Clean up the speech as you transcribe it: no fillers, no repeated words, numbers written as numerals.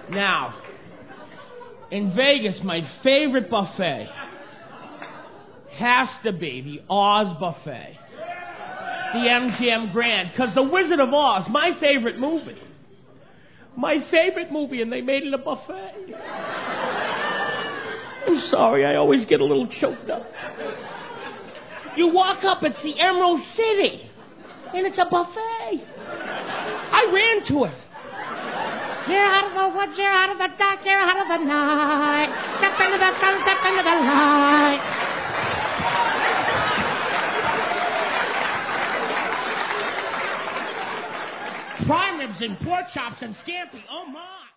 Now, in Vegas, my favorite buffet has to be the Oz buffet. The MGM Grand. Because The Wizard of Oz, my favorite movie. My favorite movie, and they made it a buffet. I'm sorry, I always get a little choked up. You walk up, it's the Emerald City, and it's a buffet. I ran to it. You're out of the woods, you're out of the dark, you're out of the night. Step into the sun, step into the light. Prime ribs and pork chops and scampi, oh my.